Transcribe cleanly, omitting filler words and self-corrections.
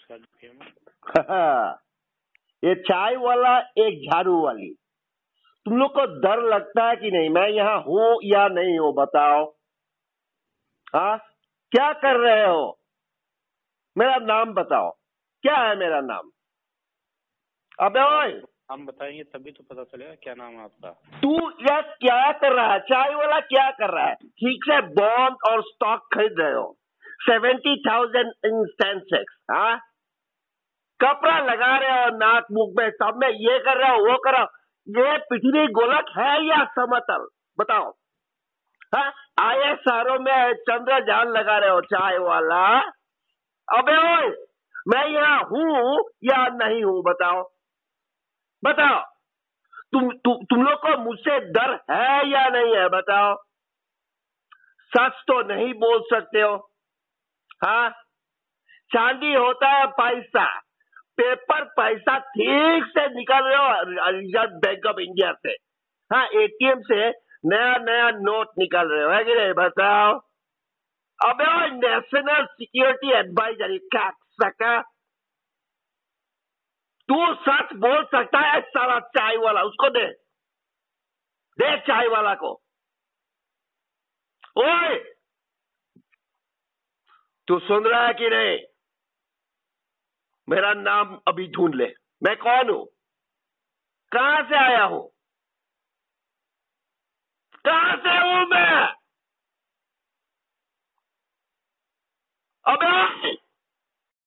नमस्कार जी। ये चाय वाला एक झाड़ू वाली, तुम लोग को डर लगता है कि नहीं? मैं यहाँ हूँ या नहीं हूँ बताओ। हाँ, क्या कर रहे हो? मेरा नाम बताओ, क्या है मेरा नाम? अबे ओए, हम बताएंगे तभी तो पता चलेगा क्या नाम है आपका। तू यह क्या कर रहा है? चाय वाला क्या कर रहा है? ठीक से बॉन्ड और स्टॉक खरीद रहे हो 70,000 इन सेंसेक्स। हाँ, कपड़ा लगा रहे हो नाक मुख में, सब में ये कर रहे हो वो कर रहे हो। ये पृथ्वी गोलक है या समतल बताओ? हाँ, ISRO में चंद्रयान लगा रहे हो चाय वाला। अबे ओए, मैं यहाँ हूँ या नहीं हूँ बताओ बताओ। तुम लोग को मुझसे डर है या नहीं है बताओ। सच तो नहीं बोल सकते हो। हाँ, चांदी होता है पैसा, पेपर पैसा ठीक से निकाल रहे हो रिजर्व बैंक ऑफ इंडिया से। हाँ, ATM से नया नया नोट निकाल रहे हो, है कि नहीं बताओ? अबे नेशनल सिक्योरिटी एडवाइजर क्या सका, तू सच बोल सकता है? सारा चाय वाला उसको दे दे, चाय वाला को। ओए, तू सुन रहा है कि नहीं? मेरा नाम अभी ढूंढ ले, मैं कौन हूं, कहां से आया हूं, कहां से हूं मैं? अबे